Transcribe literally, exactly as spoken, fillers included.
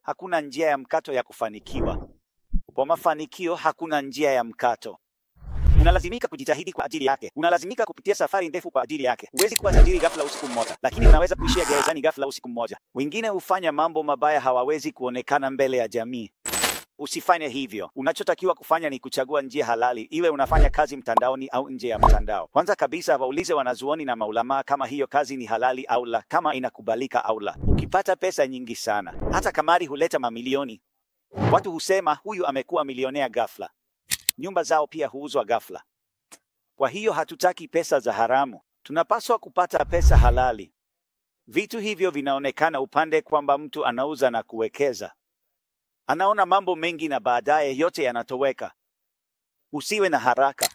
hakuna njia ya mkato ya kufanikiwa. Kwa mafanikio hakuna njia ya mkato. Unalazimika kujitahidi kwa ajili yake. Unalazimika kupitia safari ndefu kwa ajili yake. Huwezi kuwa tajiri ghafla usiku mmoja, lakini unaweza kuishia gerezani ghafla usiku mmoja. Wengine hufanya mambo mabaya, hawawezi kuonekana mbele ya jamii. Usifanye hivyo. Unachotakiwa kufanya ni kuchagua njia halali, iwe unafanya kazi mtandaoni au nje ya mtandao. Kwanza kabisa, waulize wanazuoni na maulamaa kama hiyo kazi ni halali au la, kama inakubalika au la. Ukipata pesa nyingi sana, hata kamari huleta mamilioni. Watu husema huyu amekuwa milionea ghafla. Nyumba zao pia huuzwa ghafla. Kwa hiyo hatutaki pesa za haramu. Tunapaswa kupata pesa halali. Vitu hivyo vinaonekana upande kwamba mtu anauza na kuwekeza. Anaona mambo mengi na baadaye yote yanatoweka. Usiwe na haraka.